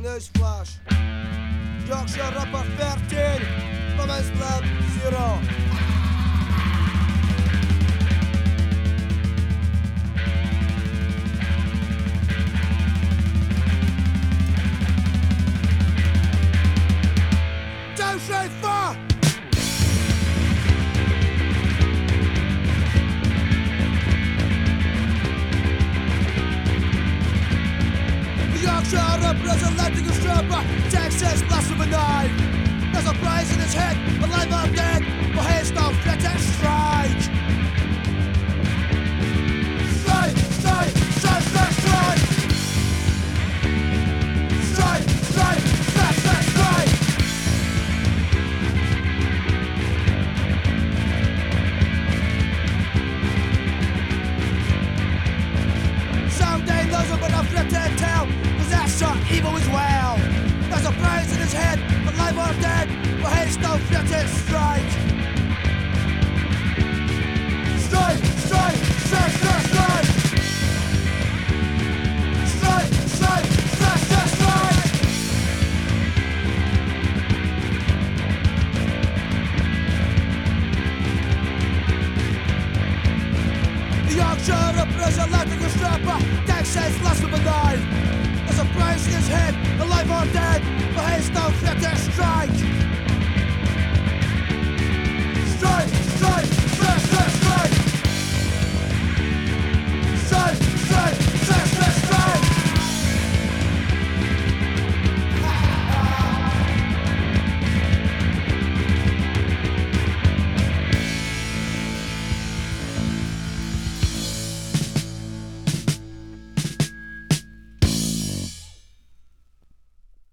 Newsflash. Yorkshire Ripper 13, Women's Club 0. Yorkshire representing a stripper, Texas last of a knife. There's a prize in his head, alive or dead, but he's no fit and strike. Strike, strike, strike, strike, strike. Strike, strike, strike, strike, strike. Someday those up with a flipped tail, that's evil as well. There's a prize in his head, alive or dead, but he's no fit to strike. Strike, strike, strike, strike, strike. Strike, strike, strike, strike, strike. The Yorkshire representing a stripper, Texas last of a knife. There's a price in his head, alive or dead, but he's no fit to strike.